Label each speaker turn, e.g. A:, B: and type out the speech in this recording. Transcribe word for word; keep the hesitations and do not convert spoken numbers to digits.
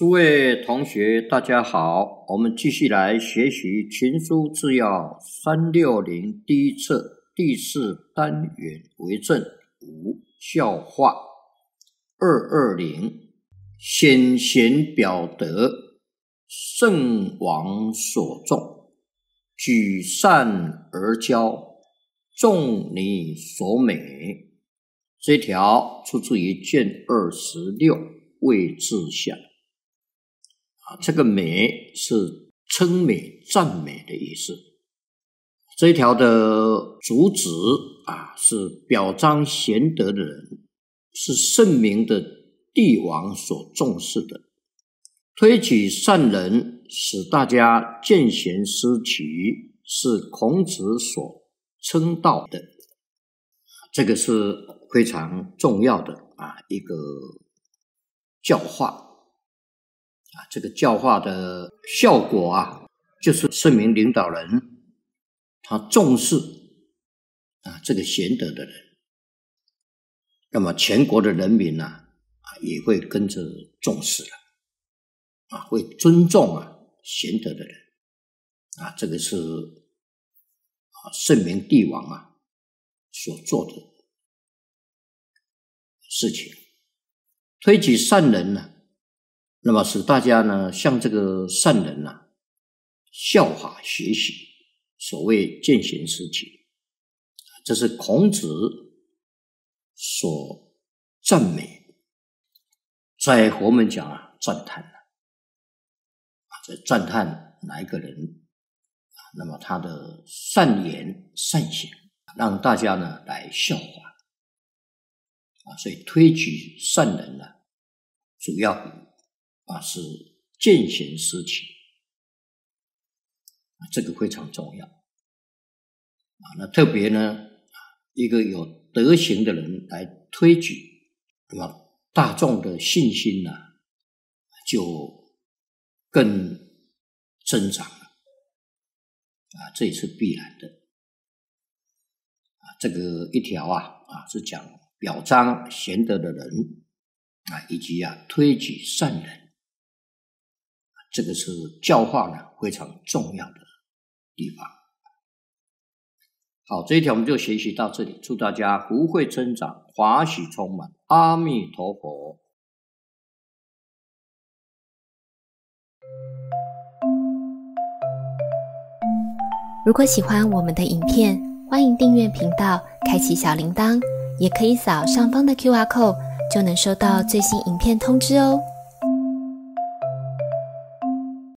A: 诸位同学大家好，我们继续来学习群书治要三六零第一册第四单元为正五教化二二零显贤表德，圣王所重，举善而骄，众你所美。这条出自于卷二十六谓志下。这个美是称美赞美的意思。这一条的主旨啊，是表彰贤德的人，是圣明的帝王所重视的，推举善人，使大家见贤思齐，是孔子所称道的。这个是非常重要的啊一个教化。啊，这个教化的效果啊，就是圣明领导人他重视啊这个贤德的人，那么全国的人民呢、啊，也会跟着重视了，啊，会尊重啊贤德的人，啊，这个是啊圣明帝王啊所做的事情，推举善人呢、啊。那么使大家呢向这个善人啊效法学习，所谓见贤思齐，这是孔子所赞美，在我们讲啊赞叹啊，这赞叹哪一个人啊？那么他的善言善行，让大家呢来效法啊，所以推举善人呢、啊，主要。啊，是见贤思齐，这个非常重要啊。那特别呢，一个有德行的人来推举，那么大众的信心呢、啊，就更增长了啊，这也是必然的啊。这个一条啊啊是讲表彰贤德的人啊，以及啊推举善人。这个是教化呢非常重要的地方。好，这一条我们就学习到这里，祝大家福慧增长，华喜充满，阿弥陀佛。
B: 如果喜欢我们的影片，欢迎订阅频道，开启小铃铛，也可以扫上方的 Q R code， 就能收到最新影片通知哦。